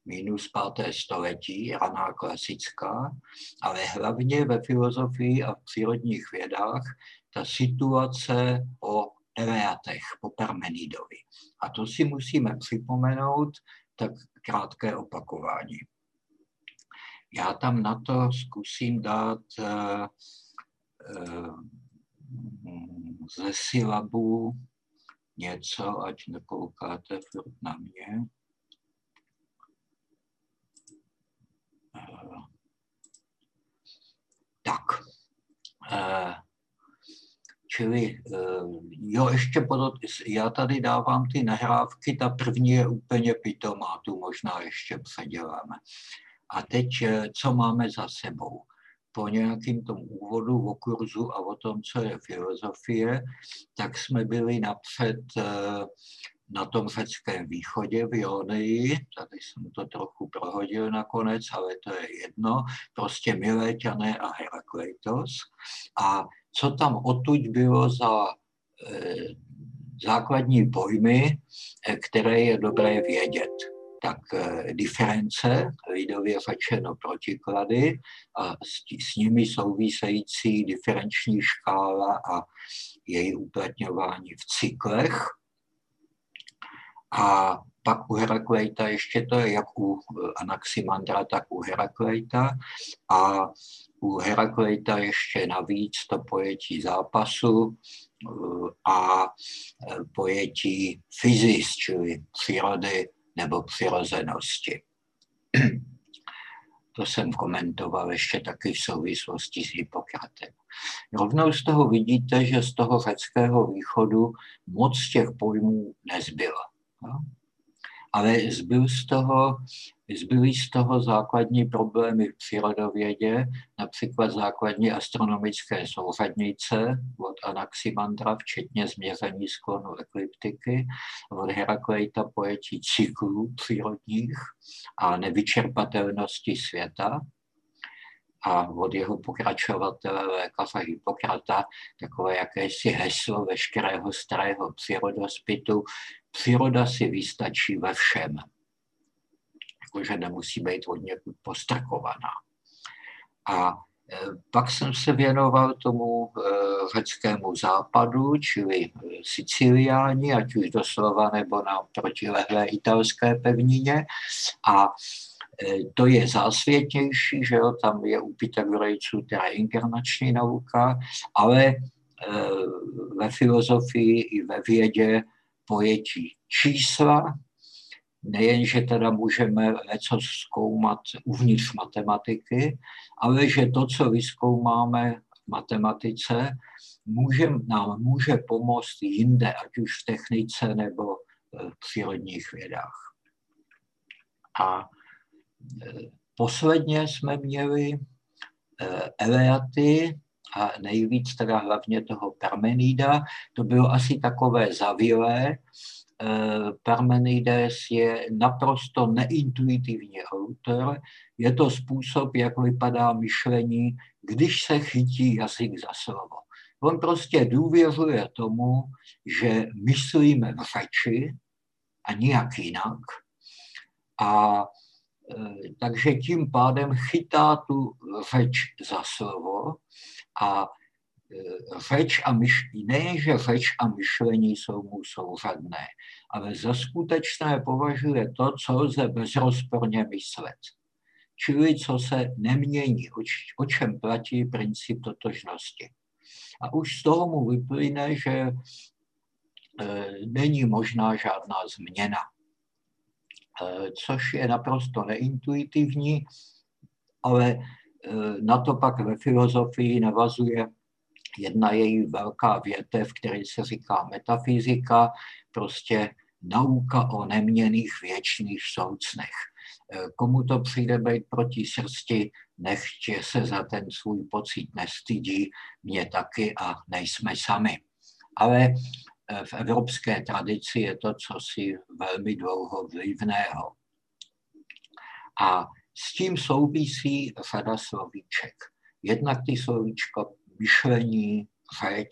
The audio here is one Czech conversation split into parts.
minus 5. století, raná klasická, ale hlavně ve filozofii a v přírodních vědách ta situace o Eleatech, po Parmenidovi. A to si musíme připomenout, tak krátké opakování. Já tam na to zkusím dát ze sylabu něco, ať nekoukáte furt na mě. Tak. Čili, jo, ještě já tady dávám ty nahrávky, ta první je úplně pitomá, tu možná ještě předěláme. A teď, co máme za sebou? Po nějakým tom úvodu o kurzu a o tom, co je filozofie, tak jsme byli napřed na tom řeckém východě v Ionii, tady jsem to trochu prohodil nakonec, ale to je jedno, prostě Miléťané a Herakleitos. A co tam odtud bylo za základní pojmy, které je dobré vědět. Tak diference, lidově řečeno protiklady, a s nimi související diferenční škála a její uplatňování v cyklech. A pak u Herakleita ještě to je jak u Anaximandra, tak u Herakleita. A u Herakleita ještě navíc to pojetí zápasu a pojetí fyzis, čili přírody nebo přirozenosti. To jsem komentoval ještě taky v souvislosti s Hippokratem. Rovnou z toho vidíte, že z toho řeckého východu moc těch pojmů nezbylo. No? Ale zbyly z toho základní problémy v přírodovědě, například základní astronomické souřadnice od Anaximandra, včetně změření sklonu ekliptiky, od Herakleita pojetí cyklů přírodních a nevyčerpatelnosti světa, a od jeho pokračovatele lékaře Hippokrata takové jakési heslo veškerého starého přírodospitu: příroda si vystačí ve všem. Jakože nemusí být od někud postrkovaná. A pak jsem se věnoval tomu řeckému západu, čili Siciliáni, ať už doslova nebo na protilehlé italské pevnině. A to je zásvětnější, že jo, tam je u Pythagorejců teda inkarnační nauka, ale ve filozofii i ve vědě pojetí čísla, nejenže teda můžeme něco zkoumat uvnitř matematiky, ale že to, co vyzkoumáme v matematice, nám může pomoct jinde, ať už v technice nebo v přírodních vědách. A posledně jsme měli Eleaty a nejvíc teda hlavně toho Parmenida. To bylo asi takové zavilé. Parmenides je naprosto neintuitivní autor. Je to způsob, jak vypadá myšlení, když se chytí jazyk za slovo. On prostě důvěřuje tomu, že myslíme v řeči a nijak jinak. A takže tím pádem chytá tu řeč za slovo a nejenže řeč a myšlení jsou mu souřadné, ale za skutečné považuje to, co lze bezrozporně myslet. Čili co se nemění, o čem platí princip totožnosti. A už z toho mu vyplyne, že není možná žádná změna. Což je naprosto neintuitivní, ale na to pak ve filozofii navazuje jedna její velká větev, který se říká metafyzika, prostě nauka o neměnných věčných soucnech. Komu to přijde být proti srsti, nechť se za ten svůj pocit nestydí, mě taky a nejsme sami. Ale v evropské tradici je to cosi velmi dlouho vlivného. A s tím souvisí řada slovíček. Jednak ty slovíčka myšlení, řeč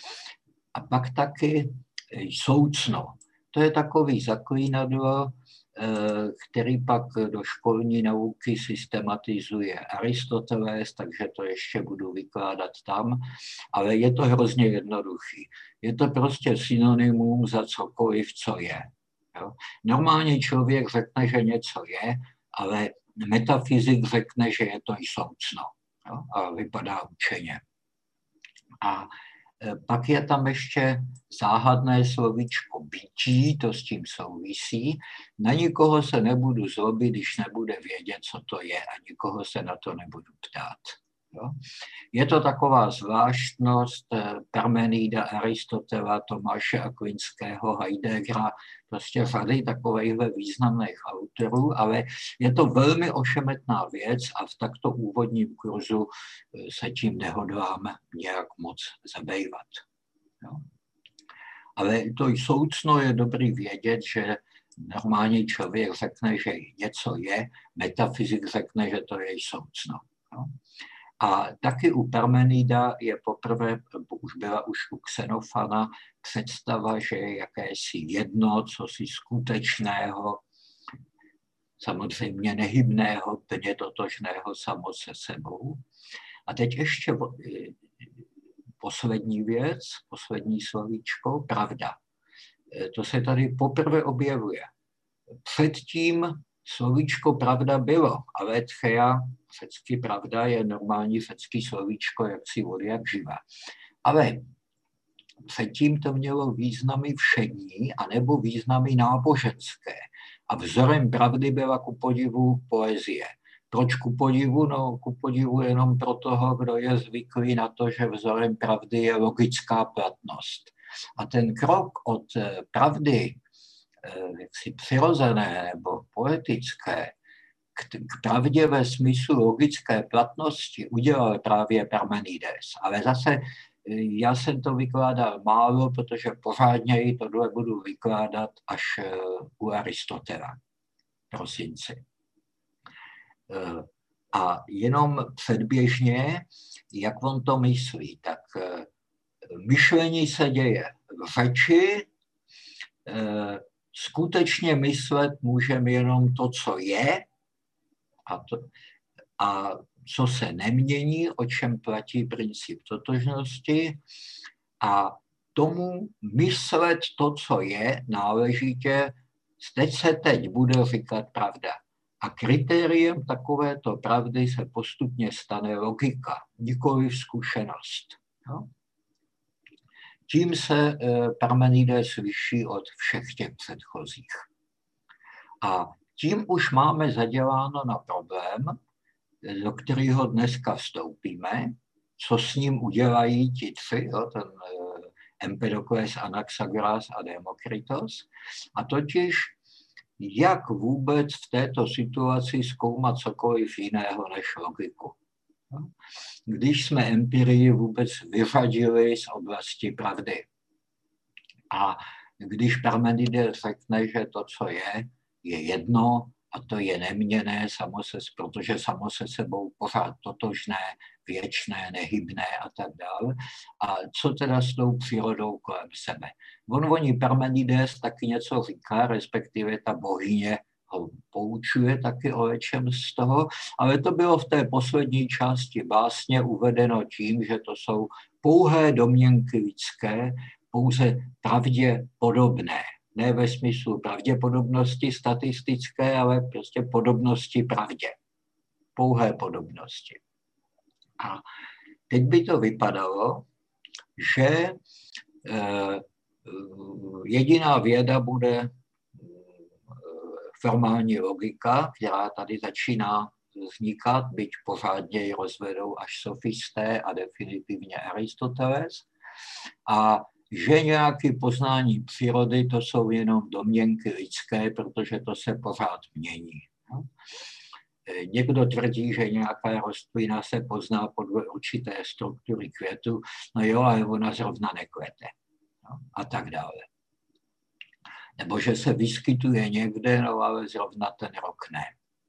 a pak taky soucno. To je takový zaklínadlo, který pak do školní nauky systematizuje Aristoteles, takže to ještě budu vykládat tam, ale je to hrozně jednoduchý. Je to prostě synonymum za cokoliv, co je. Jo? Normálně člověk řekne, že něco je, ale metafyzik řekne, že je to i soucno. Jo? A vypadá učeně. A pak je tam ještě záhadné slovíčko bytí, to s tím souvisí. Na nikoho se nebudu zlobit, když nebude vědět, co to je, a nikoho se na to nebudu ptát. Jo? Je to taková zvláštnost Parmenida, Aristotela, Tomáše Akvinského, Heideggera, prostě řady takovýchhle významných autorů, ale je to velmi ošemetná věc a v takto úvodním kurzu se tím nehodlám nějak moc zabývat. Jo? Ale to soucno je dobrý vědět, že normální člověk řekne, že něco je, metafyzik řekne, že to je soucno. Jo? A taky u Parmenida je poprvé, byla už u Xenofana, představa, že je jakési jedno, cosi skutečného, samozřejmě nehybného, plně totožného samo se sebou. A teď ještě poslední věc, poslední slovíčko, pravda. To se tady poprvé objevuje. Předtím slovíčko pravda bylo, ale tcheja, řecky pravda, je normální řecký slovíčko, jak si od jak živa. Ale předtím to mělo významy všední anebo významy náboženské. A vzorem pravdy byla ku podivu poezie. Proč ku podivu? No, ku podivu jenom pro toho, kdo je zvyklý na to, že vzorem pravdy je logická platnost. A ten krok od pravdy jaksi přirozené nebo poetické k pravdě ve smyslu logické platnosti udělal právě Parmenides. Ale zase já jsem to vykládal málo, protože pořádněji tohle budu vykládat až u Aristotela v prosinci. A jenom předběžně, jak on to myslí, tak myšlení se děje v řeči, skutečně myslet můžeme jenom to, co je a co se nemění, o čem platí princip totožnosti, a tomu myslet to, co je, náležitě, teď bude říkat pravda. A kritériem takovéto pravdy se postupně stane logika, nikoliv zkušenost. No? Tím se Parmenides liší od všech těch předchozích. A tím už máme zaděláno na problém, do kterého dneska vstoupíme, co s ním udělají ti tři, ten Empedokles, Anaxagoras a Demokritos, a totiž jak vůbec v této situaci zkoumat cokoliv jiného než logiku. Když jsme empirii vůbec vyřadili z oblasti pravdy. A když Parmenides řekne, že to, co je jedno a to je neměnné, protože samo se sebou pořád totožné, věčné, nehybné a tak dále. A co teda s tou přírodou kolem sebe? Oni Parmenides taky něco říká, respektive ta bohyně ho poučuje taky o něčem z toho, ale to bylo v té poslední části básně uvedeno tím, že to jsou pouhé domněnky lidské, pouze pravdě podobné. Ne ve smyslu pravděpodobnosti statistické, ale prostě podobnosti pravdě. Pouhé podobnosti. A teď by to vypadalo, že jediná věda bude formální logika, která tady začíná vznikat, byť pořádně ji rozvedou až sofisté a definitivně Aristoteles. A že nějaké poznání přírody, to jsou jenom domněnky lidské, protože to se pořád mění. Někdo tvrdí, že nějaká rostlina se pozná podle určité struktury květu, no jo, ale ona zrovna nekvete. A tak dále. Nebo že se vyskytuje někde, no ale zrovna ten rok ne.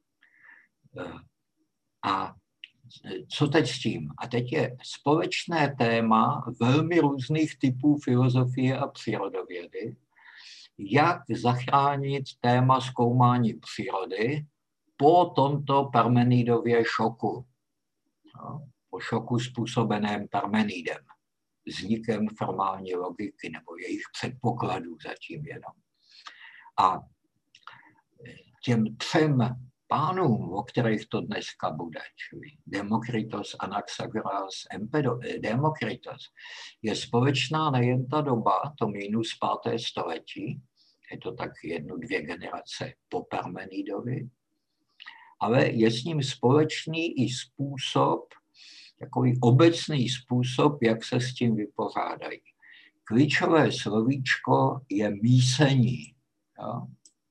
A co teď s tím? A teď je společné téma velmi různých typů filozofie a přírodovědy, jak zachránit téma zkoumání přírody po tomto Parmenidově šoku. Po šoku způsobeném Parmenidem, vznikem formální logiky nebo jejich předpokladů zatím jenom. A těm třem pánům, o kterých to dneska bude, čili Demokritos, Anaxagoras, Demokritos, je společná nejen ta doba, to minus 5. století, je to tak 1-2 generace po Parmenidovi, ale je s ním společný i způsob, takový obecný způsob, jak se s tím vypořádají. Klíčové slovíčko je mísení. Jo?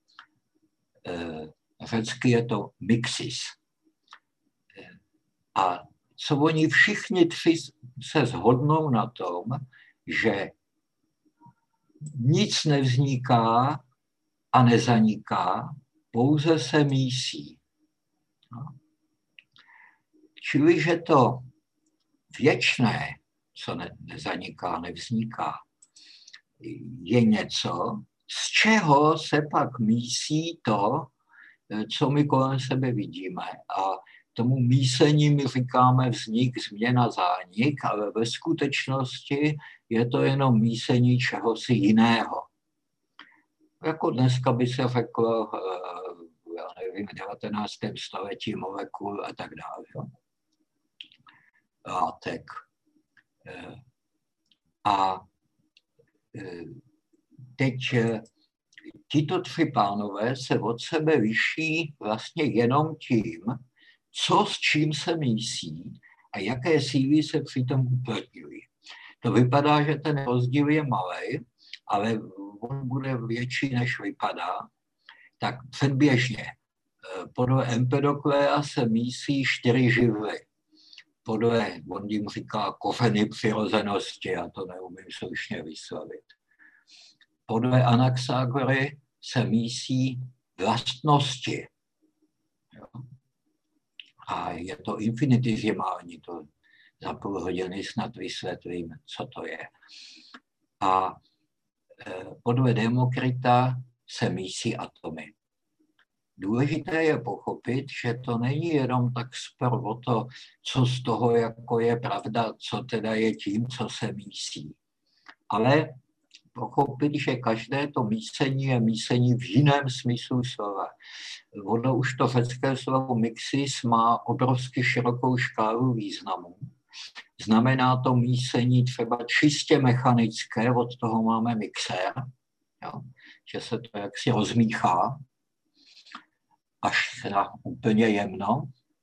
Řecky je to mixis. A co oni všichni tři se shodnou na tom, že nic nevzniká a nezaniká, pouze se mísí. Čili, že to věčné, co nezaniká, nevzniká, je něco, z čeho se pak mísí to, co my kolem sebe vidíme. A tomu mísení my říkáme vznik, změna, zánik, ale ve skutečnosti je to jenom mísení čehosi jiného. Jako dneska by se řeklo, já nevím, v 19. století molekul a tak dále. Látek. A teď tito tři pánové se od sebe liší vlastně jenom tím, co s čím se mísí a jaké síly se přitom uplatňují. To vypadá, že ten rozdíl je malý, ale on bude větší, než vypadá. Tak předběžně. Podle Empedoklea se mísí 4 živly. Podle, on jim říká kořeny přirozenosti, já to neumím slušně vyslovit. Podle Anaxagory se mísí vlastnosti. Jo? A je to infinitizimální, to za půl hodiny snad vysvětlím, co to je. A podle Demokrita se mísí atomy. Důležité je pochopit, že to není jenom tak spor o to, co z toho jako je pravda, co teda je tím, co se mísí. Ale pochopit, že každé to mísení je mísení v jiném smyslu slova. Ono už to řecké slovo mixis má obrovsky širokou škálu významů. Znamená to mísení třeba čistě mechanické, od toho máme mixér, jo, že se to jaksi rozmíchá, až na úplně jemno.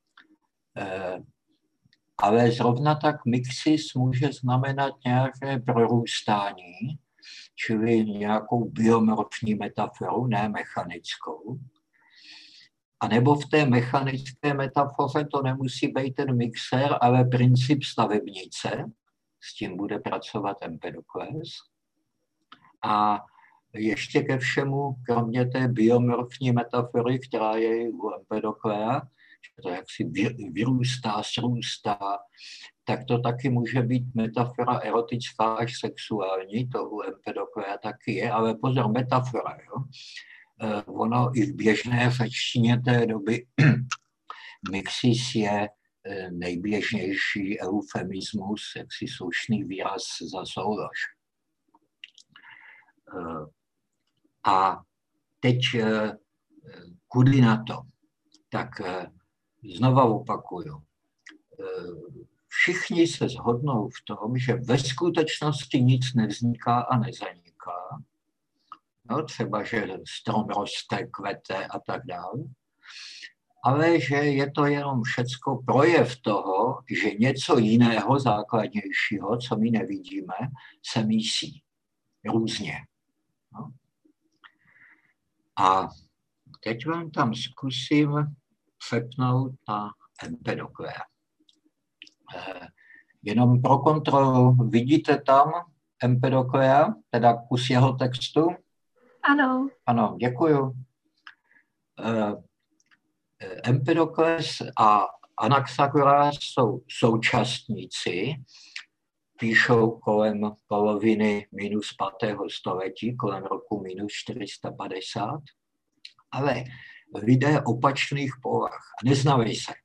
Ale zrovna tak mixis může znamenat nějaké prorůstání, čili nějakou biomorfní metaforu, ne mechanickou. A nebo v té mechanické metafoře to nemusí být ten mixér, ale princip stavebnice, s tím bude pracovat Empedokles. A ještě ke všemu, kromě té biomorfní metafory, která je u Empedoklea, že to jaksi vyrůstá, srůstá, tak to taky může být metafora erotická až sexuální, to u Empedoklea taky je, ale pozor, metafora, jo. Ono i v běžné řečtině té doby mixis je nejběžnější eufemismus, jaksi slušný výraz za soulož. A teď kudy na to? Tak znova opakuju. Všichni se shodnou v tom, že ve skutečnosti nic nevzniká a nezaniká. No, třeba, že strom roste, kvete a tak dále. Ale že je to jenom všecko projev toho, že něco jiného, základnějšího, co my nevidíme, se mísí různě. No. A teď vám tam zkusím přepnout na Empedoklea. Jenom pro kontrolu, vidíte tam Empedoklea, teda kus jeho textu? Ano. Ano, děkuju. Empedokles a Anaxagoras jsou současníci. píšou kolem poloviny minus 5. století, kolem roku minus 450, ale lidé opačných povah, neznají se.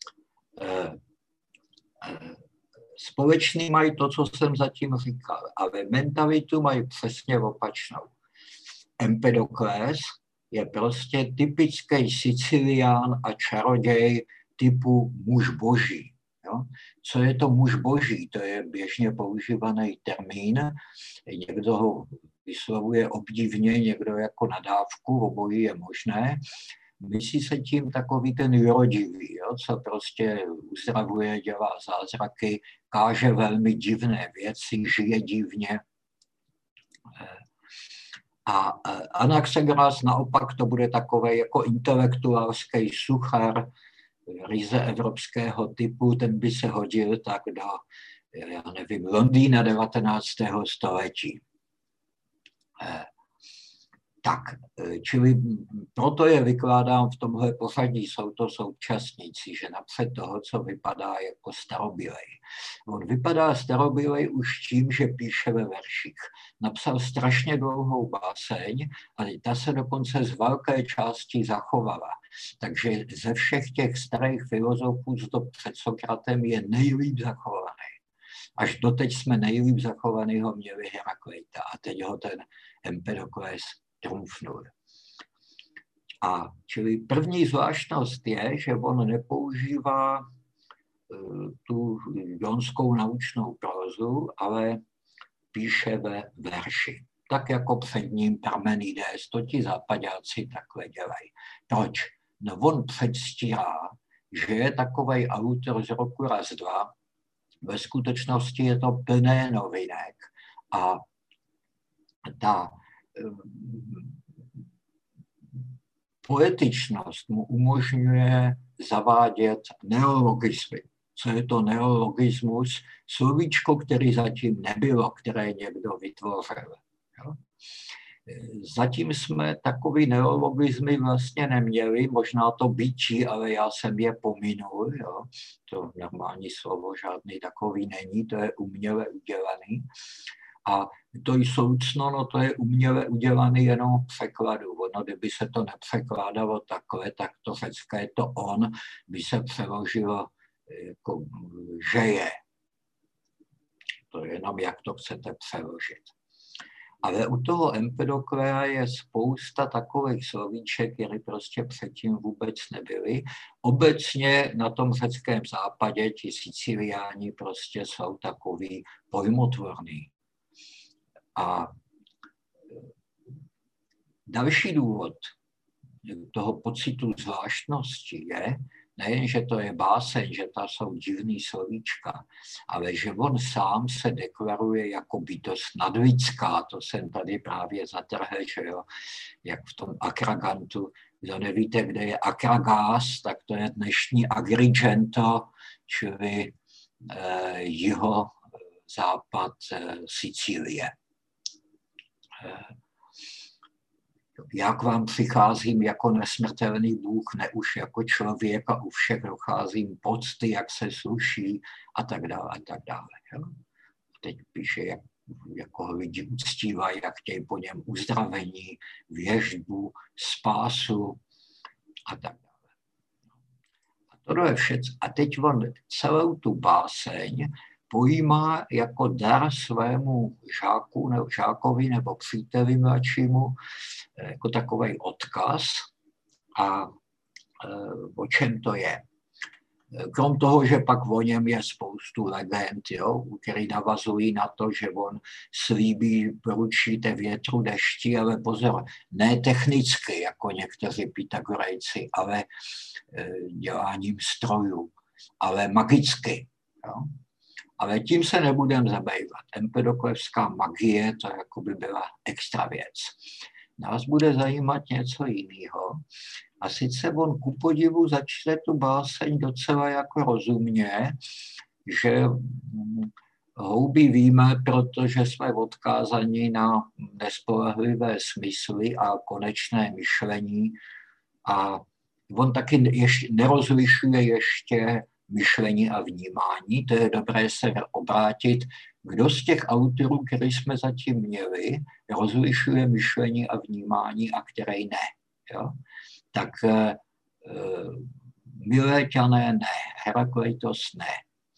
Společný mají to, co jsem zatím říkal, ale mentalitu mají přesně opačnou. Empedokles je prostě typický Sicilián a čaroděj typu muž boží. Jo? Co je to muž boží? To je běžně používaný termín. Někdo ho vyslovuje obdivně, někdo jako nadávku, obojí je možné. Myslí se tím takový ten jurodivý, jo? Co prostě uzdravuje, dělá zázraky, káže velmi divné věci, žije divně. A Anaxagoras naopak to bude takové jako intelektuálský suchar, ryze evropského typu, ten by se hodil tak do, já nevím, Londýna 19. století. Tak, čili proto je vykládám v tomhle pořadí, jsou to současníci, že napřed toho, co vypadá jako starobylej. On vypadá starobylej už tím, že píše ve verších. Napsal strašně dlouhou báseň a ta se dokonce z velké části zachovala. Takže ze všech těch starých filozofů z dob před Sokratem je nejlíp zachovaný. Až doteď jsme nejlíp zachovanýho měli Herakleita a teď ho ten Empedokles trumfnul. A čili první zvláštnost je, že on nepoužívá tu jonskou naučnou prózu, ale píše ve verši. Tak jako před ním Parmenides, to ti západáci takhle dělají. Proč? No on předstírá, že je takovej autor z roku raz dva, ve skutečnosti je to plné novinek a ta poetičnost mu umožňuje zavádět neologismy. Co je to neologismus? Slovíčko, který zatím nebylo, které někdo vytvořil. Jo? Zatím jsme takový neologismy vlastně neměli, možná to býčí, ale já jsem je pominul. Jo? To normální slovo žádný takový není, to je uměle udělaný. A to jsou cno, no to je uměle udělaný jenom v překladu. Ono, kdyby se to nepřekládalo takhle, tak to řecké to on by se přeložilo jako že je. To je jenom, jak to chcete přeložit. Ale u toho Empedoklea je spousta takových slovíček, které prostě předtím vůbec nebyly. Obecně na tom řeckém západě ti Siciliáni prostě jsou takový pojmotvorný. A další důvod toho pocitu zvláštnosti je, nejen, že to je báseň, že to jsou divný slovíčka, ale že on sám se deklaruje jako bytost nadlidská. To jsem tady právě zatrhl, že jo, jak v tom Akragantu. Kdo nevíte, kde je Akragas, tak to je dnešní Agrigento, čili jihozápad Sicílie. Já k vám přicházím jako nesmrtelný Bůh, ne už jako člověk a u všech docházím pocty, jak se sluší a tak dále a tak dále. Jo? Teď píše, jako ho lidi uctívají, jak chtějí po něm uzdravení, věštbu, spásu a tak dále. A to je všecko. A teď on celou tu báseň pojímá jako dar svému žákovi nebo příteli mladšímu, jako takový odkaz. A o čem to je? Krom toho, že pak o něm je spoustu legend, jo, který navazují na to, že on slíbí, poručíte větru, dešti, ale pozor, ne technicky, jako někteří Pythagorejci, ale děláním strojů, ale magicky. Jo. Ale tím se nebudeme zabývat. Empedoklevská magie, to jako by byla extra věc. Nás bude zajímat něco jiného. A sice on ku podivu začne tu báseň docela jako rozumně, že houby víme, protože jsme odkázaní na nespolehlivé smysly a konečné myšlení. A on taky nerozlišuje ještě myšlení a vnímání. To je dobré se obrátit, kdo z těch autorů, které jsme zatím měli, rozlišuje myšlení a vnímání a který ne. Jo? Tak Miléťané ne, Herakleitos ne.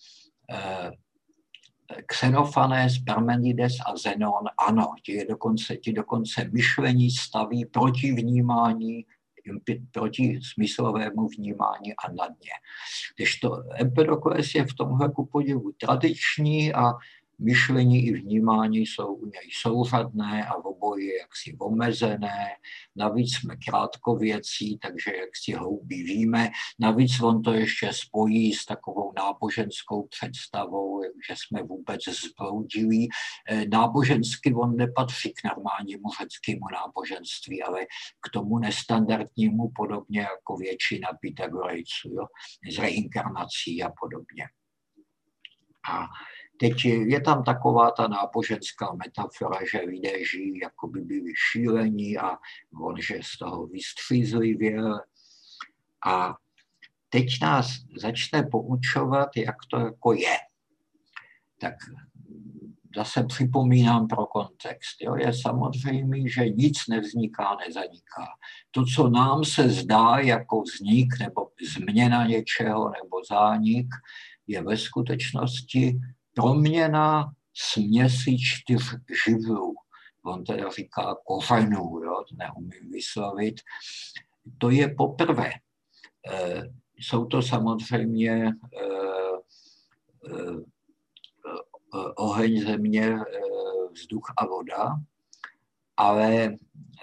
Xenofanes, Parmenides a Zenon ano, ti dokonce myšlení staví proti vnímání, proti smyslovému vnímání a na dně. Kdežto Empedokles je v tomhle ku podivu tradiční a myšlení i vnímání jsou u něj souřadné a v obojí jaksi omezené. Navíc jsme krátkověcí, takže jak si hloubí víme. Navíc on to ještě spojí s takovou náboženskou představou, že jsme vůbec zbloudilí. Nábožensky on nepatří k normálnímu řeckému náboženství, ale k tomu nestandardnímu, podobně jako většina Pythagorejců, jo? Z reinkarnací a podobně. A teď je tam taková ta náboženská metafora, že lidé žijí, jako by byli šílení a on, že z toho vystřízlivěl. A teď nás začne poučovat, jak to jako je. Tak zase připomínám pro kontext. Jo? Je samozřejmé, že nic nevzniká, nezaniká. To, co nám se zdá jako vznik nebo změna něčeho nebo zánik, je ve skutečnosti proměna směsi 4 živlů. On teda říká kořenů, jo? Neumím vyslovit. To je poprvé. Jsou to samozřejmě oheň, země, vzduch a voda, ale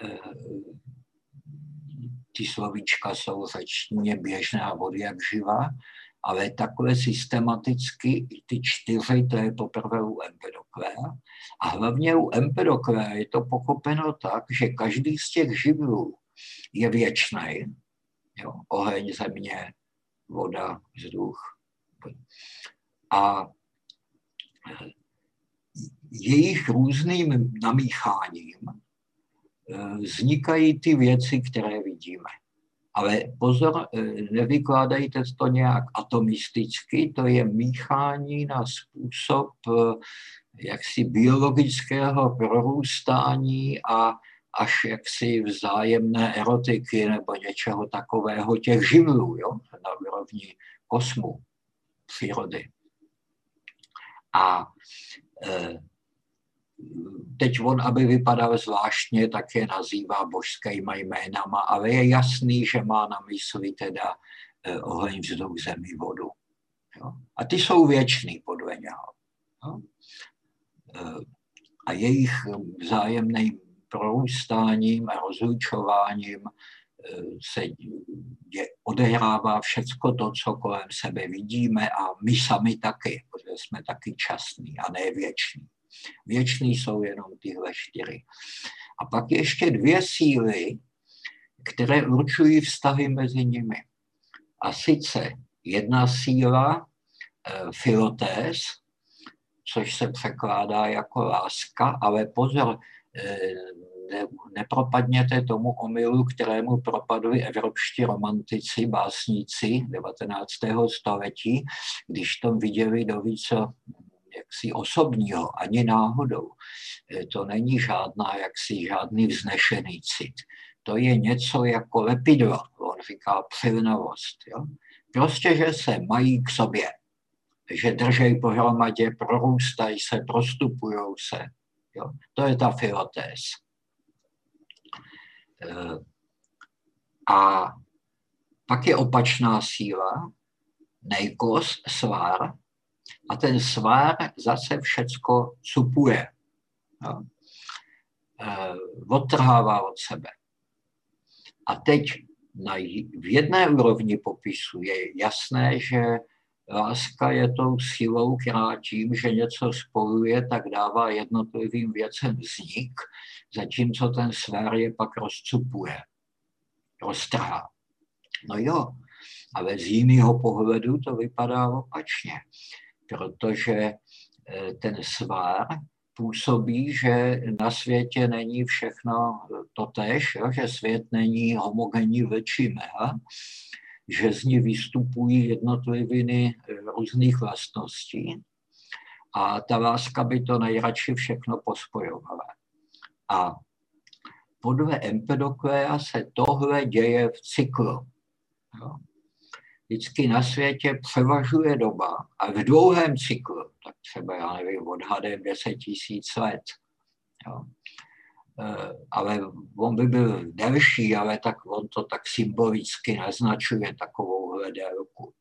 ty slovíčka jsou řečtině běžná vody jak živa, ale takhle systematicky ty 4, to je poprvé u Empedoklea. A hlavně u Empedoklea je to pochopeno tak, že každý z těch živlů je věčný. Jo? Oheň, země, voda, vzduch. A jejich různým namícháním vznikají ty věci, které vidíme. Ale pozor, nevykládejte to nějak atomisticky, to je míchání na způsob jaksi biologického prorůstání a až jaksi vzájemné erotiky nebo něčeho takového těch živlů, jo, na úrovni kosmu, přírody. A teď on, aby vypadal zvláštně, tak je nazývá božskýma jménama, ale je jasný, že má na mysli teda oheň, vzduch, zemi, vodu. Jo? A ty jsou věčný podle něho. Jo? A jejich vzájemným prorůstáním a rozlučováním se odehrává všecko to, co kolem sebe vidíme a my sami taky, protože jsme taky časní a ne věční. Věčný jsou jenom tyhle 4. A pak ještě 2 síly, které určují vztahy mezi nimi. A sice jedna síla, filotés, což se překládá jako láska, ale pozor, nepropadněte tomu omylu, kterému propadli evropští romantici, básníci 19. století, když tam viděli do více jaksi osobního, ani náhodou. To není žádný vznešený cit. To je něco jako lepidlo, on říká přilnavost. Jo? Prostě, že se mají k sobě, že držej pohromadě, prorůstají se, prostupujou se. Jo? To je ta filotés. A pak je opačná síla, neikos, svár, a ten svár zase všecko cupuje. Jo? Odtrhává od sebe. A teď v jedné úrovni popisu je jasné, že láska je tou silou, která tím, že něco spojuje, tak dává jednotlivým věcem vznik, zatímco ten svár je pak rozcupuje, roztrhá. No jo, ale z jiného pohledu to vypadá opačně, protože ten svár působí, že na světě není všechno totéž, jo? Že svět není homogenní vlčí mlha, že z ní vystupují jednotliviny různých vlastností a ta láska by to nejradši všechno pospojovala. A podle Empedoklea se tohle děje v cyklu. Jo. Vždycky na světě převažuje doba a v dlouhém cyklu, tak třeba, já nevím, odhadem 10 000 let. Jo. Ale on by byl delší, ale tak on to tak symbolicky naznačuje takovouhle délku.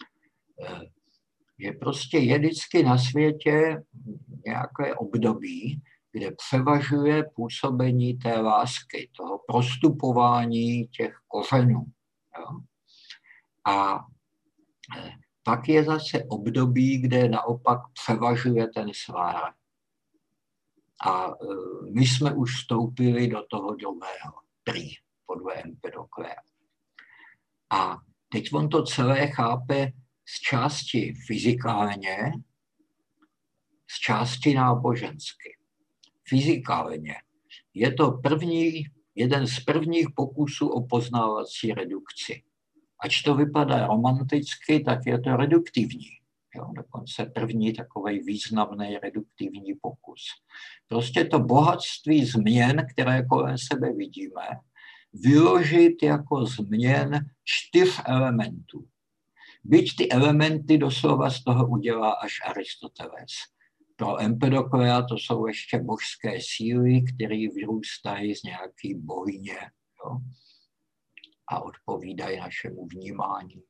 Že prostě je vždycky na světě nějaké období, kde převažuje působení té lásky, toho prostupování těch kořenů. Jo. A pak je zase období, kde naopak převažuje ten svár. A my jsme už vstoupili do toho druhého, prý, podle Empedoklea. A teď on to celé chápe z části fyzikálně, z části nábožensky. Fyzikálně je to jeden z prvních pokusů o poznávací redukci. Ač to vypadá romanticky, tak je to reduktivní. Jo, dokonce první takový významný reduktivní pokus. Prostě to bohatství změn, které kolem sebe vidíme, vyložit jako změn 4 elementů. Byť ty elementy doslova z toho udělá až Aristoteles. Pro Empedoklea to jsou ještě božské síly, které vyrůstají z nějaké bohyně, jo, a odpovídají našemu vnímání.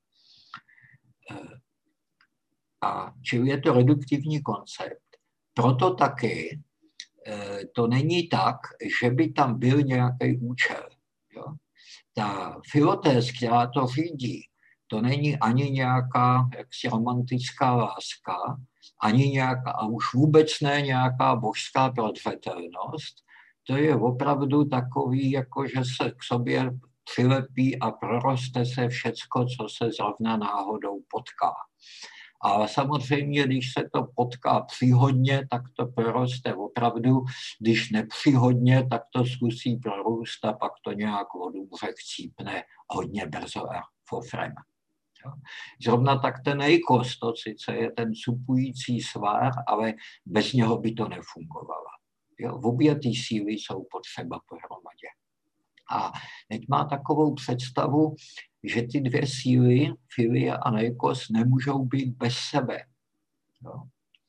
A čili je to reduktivní koncept. Proto taky to není tak, že by tam byl nějaký účel. Jo. Ta filotéz, která to řídí, to není ani nějaká jaksi romantická láska, ani nějaká, a už vůbec ne nějaká božská prozřetelnost. To je opravdu takový, jako že se k sobě přilepí a proroste se všecko, co se zrovna náhodou potká. Ale samozřejmě, když se to potká příhodně, tak to proroste opravdu. Když nepříhodně, tak to zkusí prorůst a pak to nějak vodu chcípne hodně brzo a fofrem. Zrovna tak ten eikos, to sice je ten supující svár, ale bez něho by to nefungovalo. Obě ty síly jsou potřeba pohromadě. A teď má takovou představu, že ty dvě síly, filia a neikos, nemůžou být bez sebe. Jo.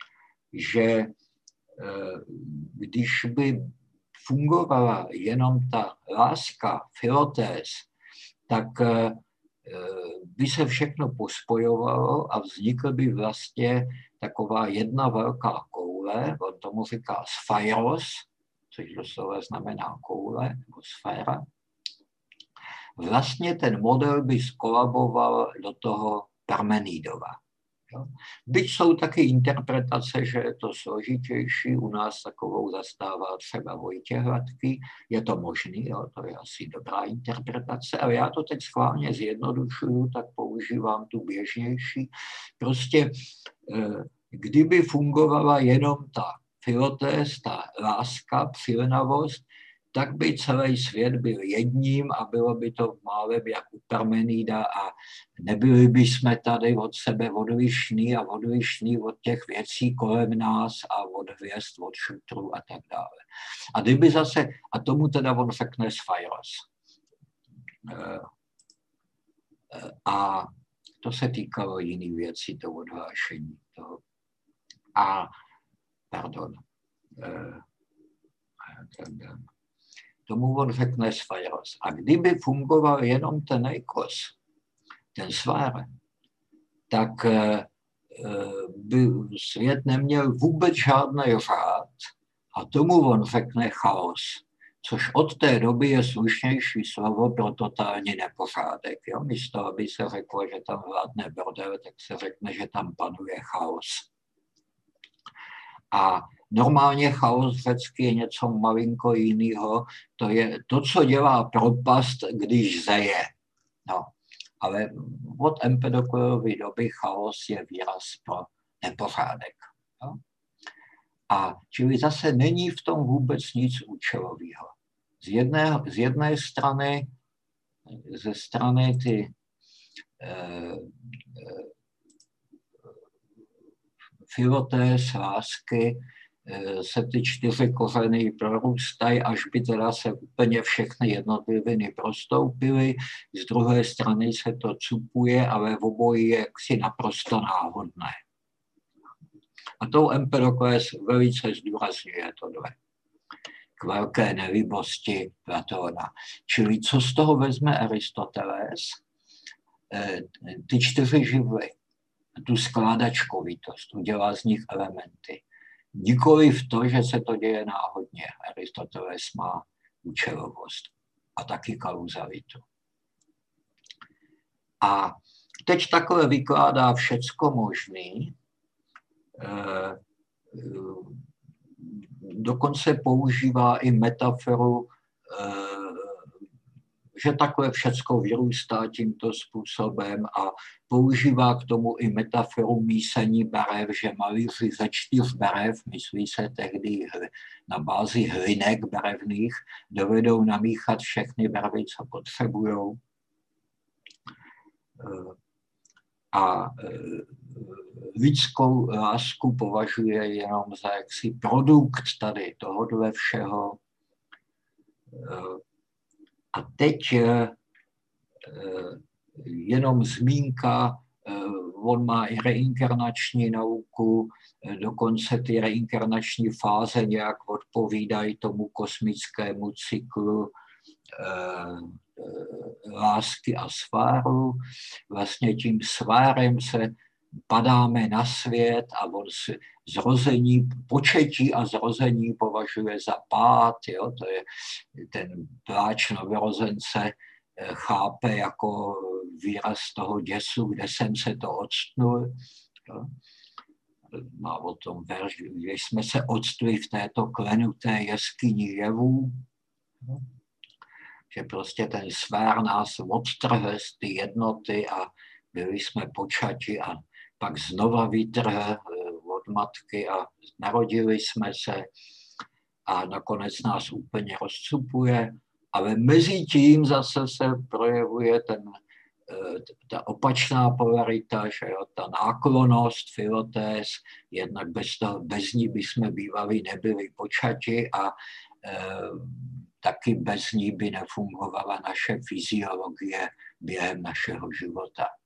Že když by fungovala jenom ta láska, filotés, tak by se všechno pospojovalo a vznikl by vlastně taková jedna velká koule, on tomu říká sfairos, což doslova znamená koule nebo sféra. Vlastně ten model by skolaboval do toho Parmenidova. Byť jsou taky interpretace, že je to složitější, u nás takovou zastává třeba Vojtěch Hladký, je to možný, jo, to je asi dobrá interpretace, ale já to teď schválně zjednodušuju, tak používám tu běžnější. Prostě kdyby fungovala jenom ta filotés, ta láska, přilenavost, tak by celý svět byl jedním a bylo by to málem jak u Parmenida a nebyli by jsme tady od sebe odlišní a odlišní od těch věcí kolem nás a od hvězd, od šutrů a tak dále. A kdyby zase, a tomu teda on řekne sfairos. A to se týkalo jiných věcí, to odhlášení. Tomu on řekne sfairos. A kdyby fungoval jenom ten eikos, ten svár, tak by svět neměl vůbec žádný řád a tomu on řekne chaos, což od té doby je slušnější slovo pro totální nepořádek. Jo? Místo, aby se řeklo, že tam vládne bordel, tak se řekne, že tam panuje chaos. A normálně chaos řecky je něco malinko jiného. To je to, co dělá propast, když zeje. No. Ale od Empedokleovy doby chaos je výraz pro nepořádek. No. A čili zase není v tom vůbec nic účelového. Z jedné strany, ze strany ty filotés, lásky, se ty 4 kořeny prorůstají, až by teda se úplně všechny jednotliviny prostoupily. Z druhé strany se to cupuje, ale v obojí je jaksi naprosto náhodné. A tou Empedokles velice zdůrazňuje tohle k velké nelíbosti Platóna. Čili co z toho vezme Aristoteles? Ty 4 živly, tu skládačkovitost, udělá z nich elementy. Nikoliv to, že se to děje náhodně. Aristoteles má účelovost a taky kauzalitu. A teď takhle vykládá všecko možný, dokonce používá i metaforu, že takhle všecko vyrůstá tímto způsobem a používá k tomu i metaforu mísení barev, že malíři ze 4 barev, myslí se tehdy na bázi hlinek barevných, dovedou namíchat všechny barvy, co potřebujou. A lidskou lásku považuje jenom za jaksi produkt tady tohodle všeho. A teď jenom zmínka, on má i reinkarnační nauku, dokonce ty reinkarnační fáze nějak odpovídají tomu kosmickému cyklu lásky a sváru. Vlastně tím svárem se padáme na svět a on zrození, početí a zrození považuje za pád. Jo? To je ten pláč novorozence, chápe jako výraz toho děsu, kde jsem se to odstnul. Jo? Má o tom verš, že jsme se odstli v této klenuté jeskyni jevů. Jo? Že prostě ten svár nás odtrhl z ty jednoty a byli jsme počati a pak znova vytrhl od matky a narodili jsme se a nakonec nás úplně rozcupuje, ale mezi tím zase se projevuje ta opačná polarita, že jo, ta náklonnost filotés, jednak bez ní bychom bývali nebyli počati a taky bez ní by nefungovala naše fyziologie během našeho života.